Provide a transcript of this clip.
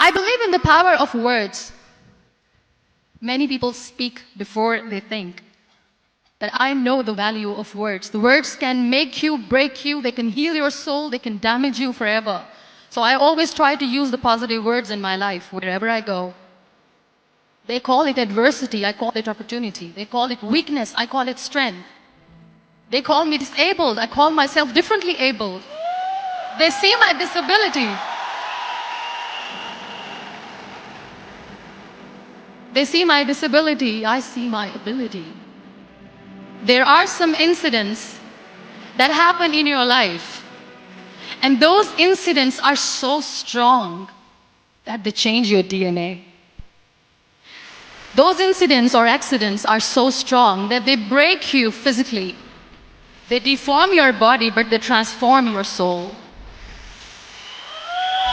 I believe in the power of words. Many people speak before they think. That I know the value of words. The words can make you, break you, they can heal your soul, they can damage you forever. So I always try to use the positive words in my life wherever I go. They call it adversity, I call it opportunity. They call it weakness, I call it strength. They call me disabled, I call myself differently abled. They see my disability. They see my disability, I see my ability. There are some incidents that happen in your life, and those incidents are so strong that they change your DNA. Those incidents or accidents are so strong that they break you physically. They deform your body, but they transform your soul.